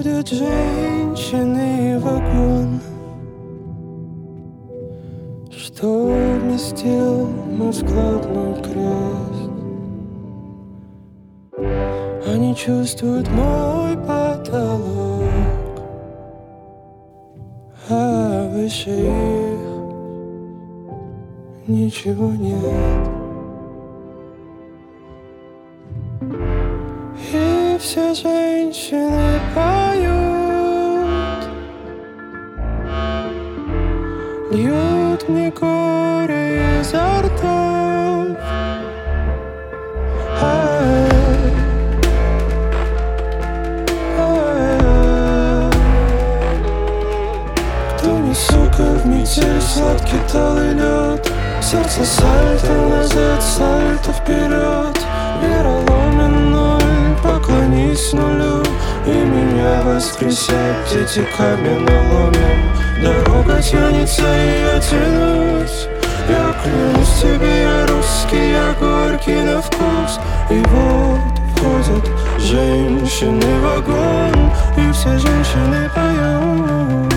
Входят женщины в вагон, что вместил мой складной крест. Они чувствуют мой потолок, а выше их ничего нет. И все женщины поют, льют мне горе изо ртов. Кто не сука в метель, сладкий талый лед. Сердце сальто назад, сальто вперед. Вероломен ноль, поклонись нулю, и меня воскресят дети каменоломен. Дорога тянется, и я тянусь. Я клянусь тебе, я русский, я горький на вкус. И вот входят женщины в вагон, и все женщины поют.